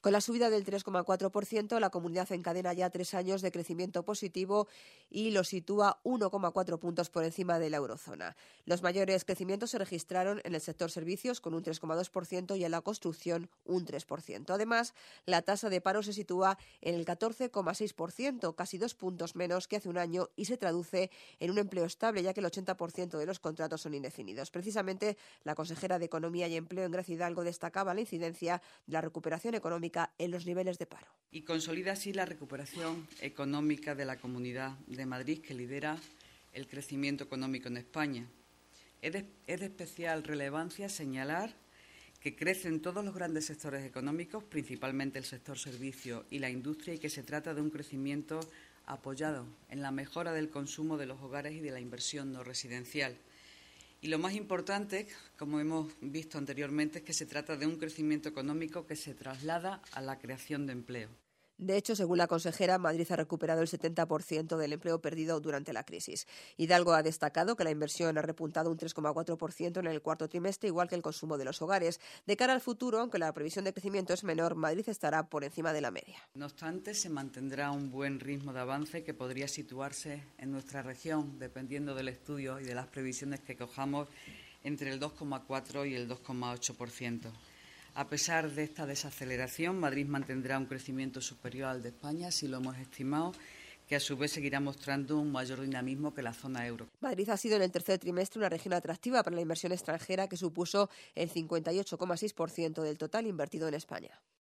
Con la subida del 3,4%, la comunidad encadena ya 3 años de crecimiento positivo y lo sitúa 1,4 puntos por encima de la eurozona. Los mayores crecimientos se registraron en el sector servicios, con un 3,2%, y en la construcción, un 3%. Además, la tasa de paro se sitúa en el 14,6%, casi 2 puntos menos que hace un año, y se traduce en un empleo estable, ya que el 80% de los contratos son indefinidos. Precisamente, la consejera de Economía y Empleo en Gracia Hidalgo destacaba la incidencia de la recuperación económica en los niveles de paro. Y consolida así la recuperación económica de la Comunidad de Madrid, que lidera el crecimiento económico en España. Es de especial relevancia señalar que crecen todos los grandes sectores económicos, principalmente el sector servicio y la industria, y que se trata de un crecimiento apoyado en la mejora del consumo de los hogares y de la inversión no residencial. Y lo más importante, como hemos visto anteriormente, es que se trata de un crecimiento económico que se traslada a la creación de empleo. De hecho, según la consejera, Madrid ha recuperado el 70% del empleo perdido durante la crisis. Hidalgo ha destacado que la inversión ha repuntado un 3,4% en el cuarto trimestre, igual que el consumo de los hogares. De cara al futuro, aunque la previsión de crecimiento es menor, Madrid estará por encima de la media. No obstante, se mantendrá un buen ritmo de avance que podría situarse en nuestra región, dependiendo del estudio y de las previsiones que cojamos, entre el 2,4 y el 2,8%. A pesar de esta desaceleración, Madrid mantendrá un crecimiento superior al de España, así lo hemos estimado, que a su vez seguirá mostrando un mayor dinamismo que la zona euro. Madrid ha sido en el tercer trimestre una región atractiva para la inversión extranjera, que supuso el 58,6% del total invertido en España.